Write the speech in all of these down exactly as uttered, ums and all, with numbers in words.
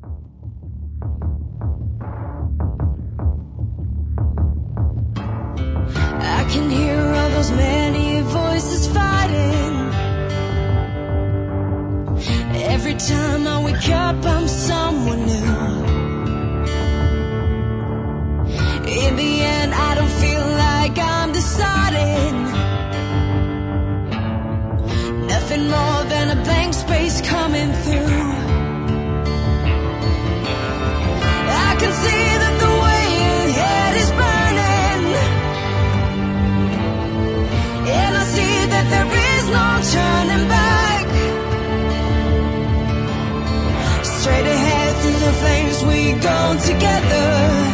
I can hear all those many voices fighting. Every time I wake up, I'm someone new. In the end, I don't feel like I'm deciding. Nothing more than a blank space coming through. I can see that the way ahead is burning, and I see that there is no turning back. Straight ahead through the flames we go together.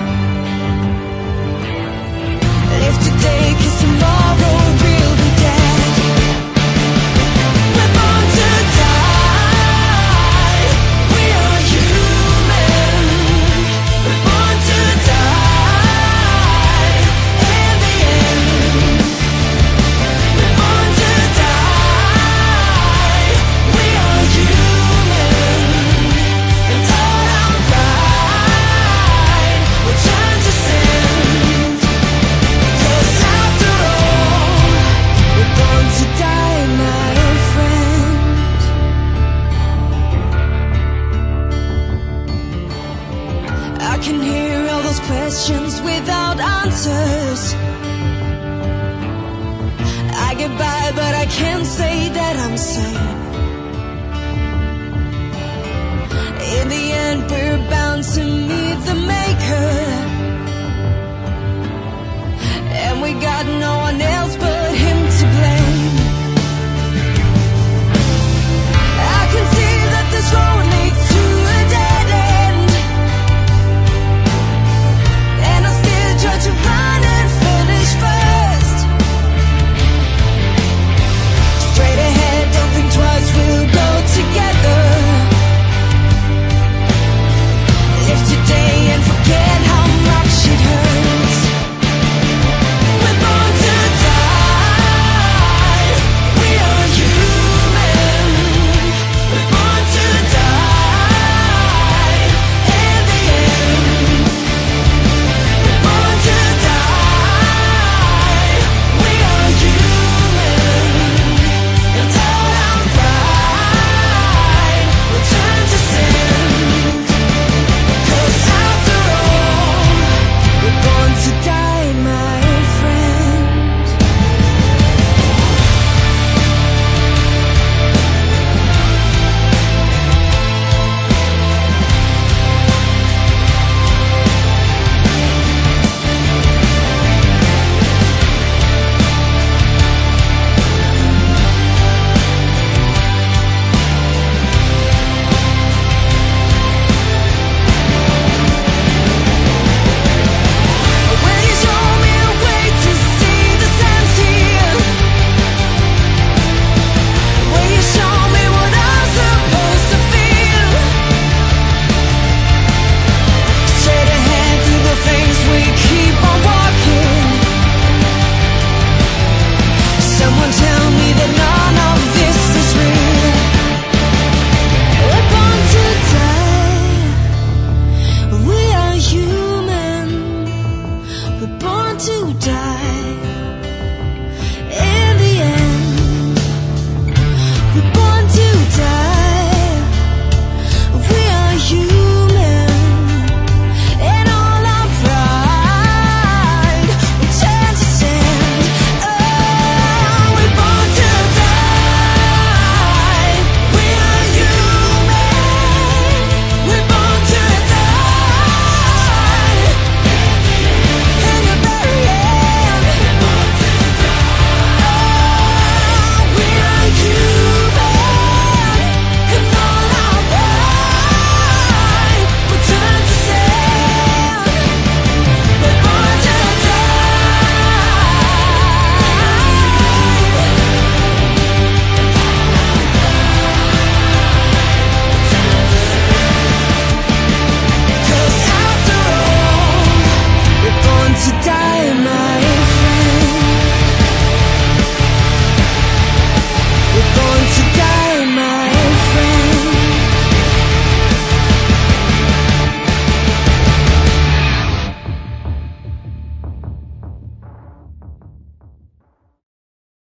Live today, 'cause tomorrow we'll be dead. We're born to die. We are human. We're born to die. In the end, we're born to die. We are human. And all our pride will turn to sin. 'Cause after all, we're born to die, my friend. I can hear all those questions without answers. I get by, but I can't say that I'm sane. In the end, we're bound to